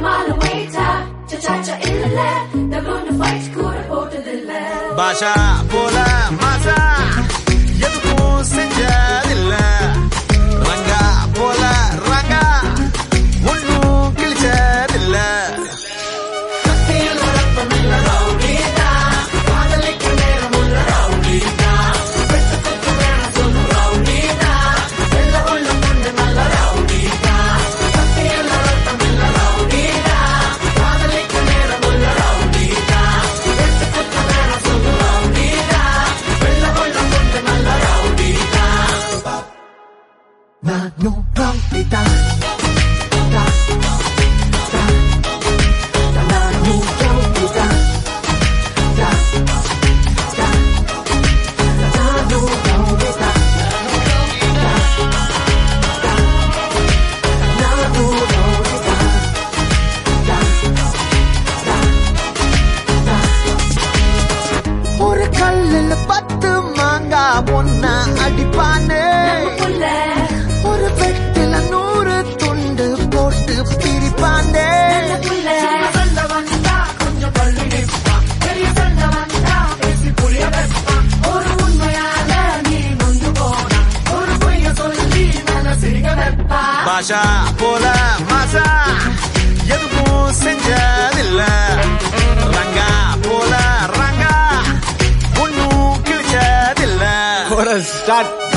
பாஷா போல மாசா எதுக்கும் செஞ்சதில்ல ரங்கா போல ரங்கா ஒன்னும் கிழிச்சதில்ல No rowdita, da, da, da, no rowdita, da, da, da, no rowdita, da, da, da, no rowdita, da, da, da. ஒரு கல்லுல 10 மாங்கா ஒன்னா அடிப்பானே ஒரு வெட்டில 100 துண்டு போட்டு பிரிப்பாண்டே கொஞ்சம் பள்ளி நிற்பான் பெரிய சண்டை வந்தா பேசி புரிய வைப்பான் ஒரு உண்மையாக நீ நொந்து போனா ஒரு பொய்ய சொல்லி மனசிரிக்க வைப்பா பாஷா போல மாசா எதுவும் செஞ்சதில்ல ரங்கா போல ரங்கா ஒன்னும் கிழிச்சதில்ல ஸ்டார்ட்